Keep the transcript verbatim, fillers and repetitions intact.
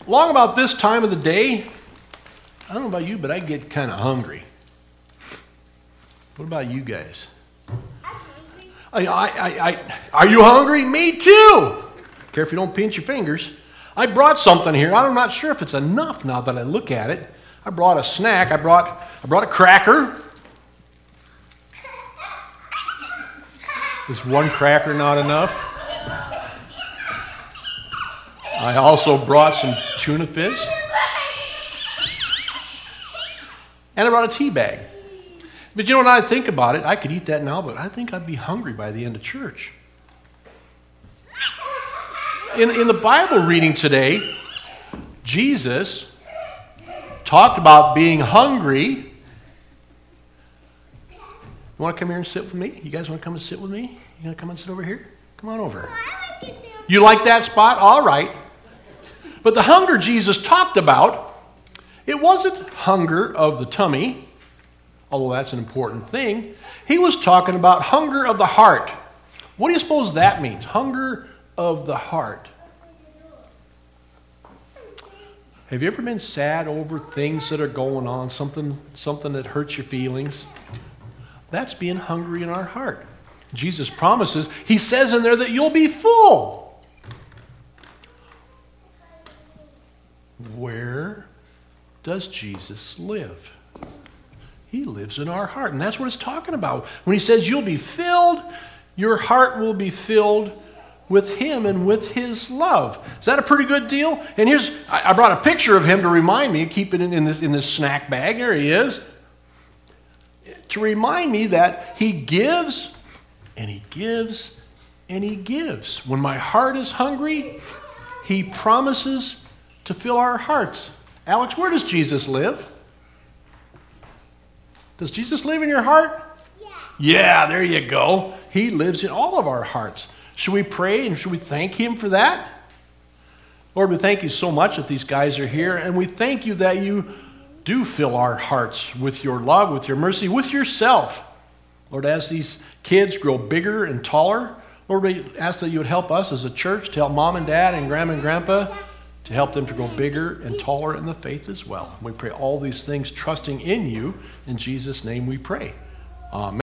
Long about this time of the day, I don't know about you, but I get kind of hungry. What about you guys? I'm hungry. I, I, I, I, are you hungry? Me too. Careful you don't pinch your fingers. I brought something here. I'm not sure if it's enough now that I look at it. I brought a snack. I brought, I brought a cracker. Is one cracker not enough? I also brought some tuna fish. And I brought a tea bag. But you know, when I think about it, I could eat that now, but I think I'd be hungry by the end of church. In, in the Bible reading today, Jesus talked about being hungry. You want to come here and sit with me? You guys want to come and sit with me? You want to come and sit over here? Come on over. Oh, I like to see You like that spot? All right. But the hunger Jesus talked about, it wasn't hunger of the tummy, although that's an important thing. He was talking about hunger of the heart. What do you suppose that means? Hunger of the heart. Have you ever been sad over things that are going on, something, something that hurts your feelings? That's being hungry in our heart. Jesus promises, he says in there that you'll be full. Where does Jesus live? He lives in our heart, and that's what it's talking about. When he says you'll be filled, your heart will be filled with him and with his love. Is that a pretty good deal? And here's, I brought a picture of him to remind me, keep it in, in, this, in this snack bag. There he is. To remind me that he gives, and he gives, and he gives. When my heart is hungry, he promises to fill our hearts. Alex, where does Jesus live? Does Jesus live in your heart? Yeah. Yeah, there you go. He lives in all of our hearts. Should we pray and should we thank him for that? Lord, we thank you so much that these guys are here, and we thank you that you do fill our hearts with your love, with your mercy, with yourself. Lord, as these kids grow bigger and taller, Lord, we ask that you would help us as a church to help mom and dad and grandma and grandpa to help them to grow bigger and taller in the faith as well. We pray all these things trusting in you. In Jesus' name we pray. Amen.